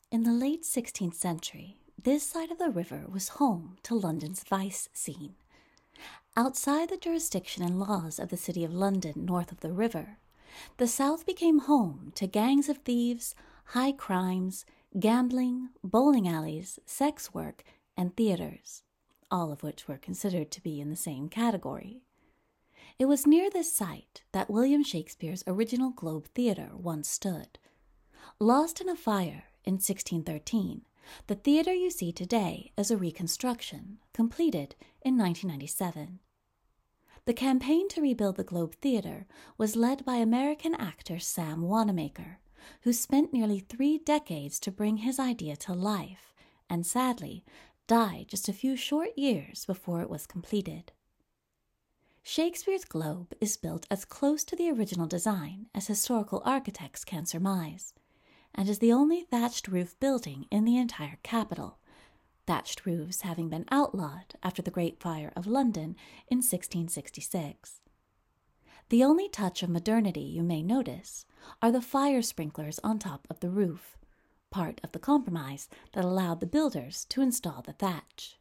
In the late 16th century, this side of the river was home to London's vice scene. Outside the jurisdiction and laws of the City of London north of the river, the South became home to gangs of thieves, high crimes, gambling, bowling alleys, sex work, and theaters, all of which were considered to be in the same category. It was near this site that William Shakespeare's original Globe Theatre once stood. Lost in a fire in 1613, the theatre you see today is a reconstruction, completed in 1997. The campaign to rebuild the Globe Theatre was led by American actor Sam Wanamaker, who spent nearly 3 decades to bring his idea to life, and sadly, died just a few short years before it was completed. Shakespeare's Globe is built as close to the original design as historical architects can surmise, and is the only thatched roof building in the entire capital, thatched roofs having been outlawed after the Great Fire of London in 1666. The only touch of modernity you may notice are the fire sprinklers on top of the roof, part of the compromise that allowed the builders to install the thatch.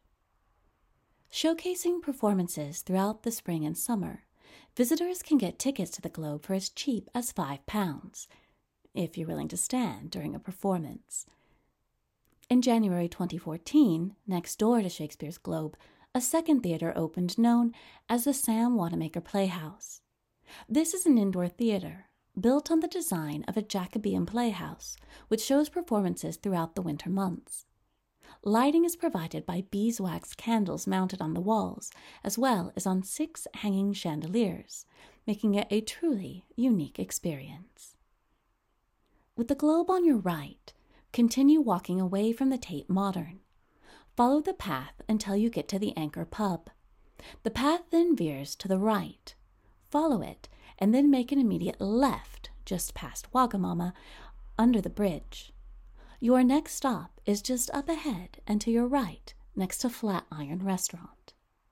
Showcasing performances throughout the spring and summer, visitors can get tickets to the Globe for as cheap as £5, if you're willing to stand during a performance. In January 2014, next door to Shakespeare's Globe, a second theatre opened known as the Sam Wanamaker Playhouse. This is an indoor theatre, built on the design of a Jacobean playhouse, which shows performances throughout the winter months. Lighting is provided by beeswax candles mounted on the walls, as well as on 6 hanging chandeliers, making it a truly unique experience. With the Globe on your right, continue walking away from the Tate Modern. Follow the path until you get to the Anchor Pub. The path then veers to the right. Follow it, and then make an immediate left just past Wagamama, under the bridge. Your next stop is just up ahead and to your right, next to Flatiron Restaurant.